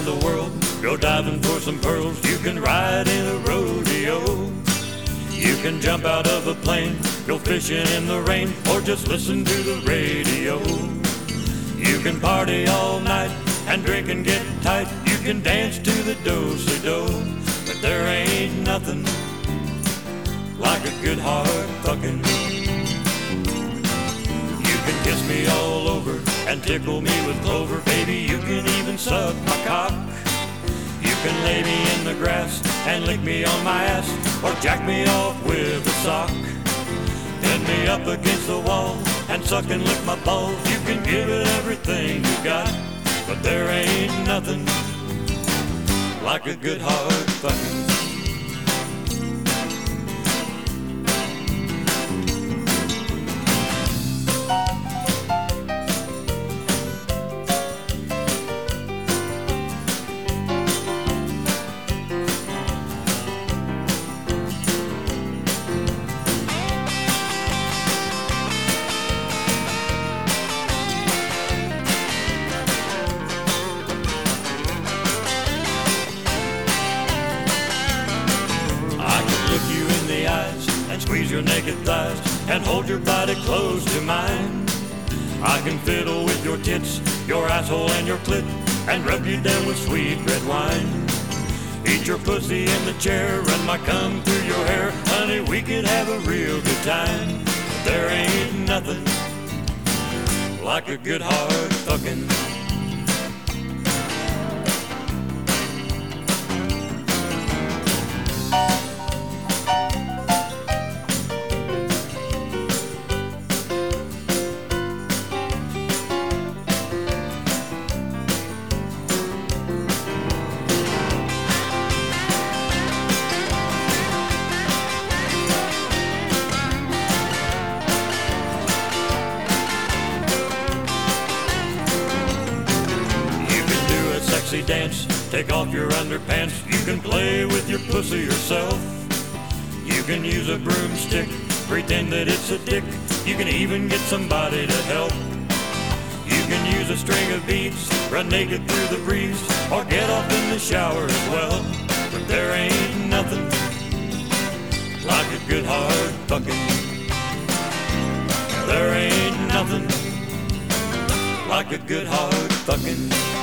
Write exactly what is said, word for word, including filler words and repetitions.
around the world, go diving for some pearls. You can ride in a rodeo, you can jump out of a plane, go fishing in the rain, or just listen to the radio. You can party all night and drink and get tight. You can dance to the do-si-do, but there ain't nothing like a good hard fucking. You can kiss me all over and tickle me with clover. Baby, you can even suck my cock. You can lay me in the grass and lick me on my ass, or jack me off with a sock. Pin me up against the wall and suck and lick my balls. You can give it everything you got, but there ain't nothing like a good hard fucking. Squeeze your naked thighs and hold your body close to mine. I can fiddle with your tits, your asshole and your clit, and rub you down with sweet red wine. Eat your pussy in the chair, run my cum through your hair. Honey, we could have a real good time. There ain't nothing like a good hard fucking. Dance, take off your underpants. You can play with your pussy yourself. You can use a broomstick, pretend that it's a dick. You can even get somebody to help. You can use a string of beads, run naked through the breeze, or get off in the shower as well. But there ain't nothing like a good hard fucking. There ain't nothing like a good hard fucking.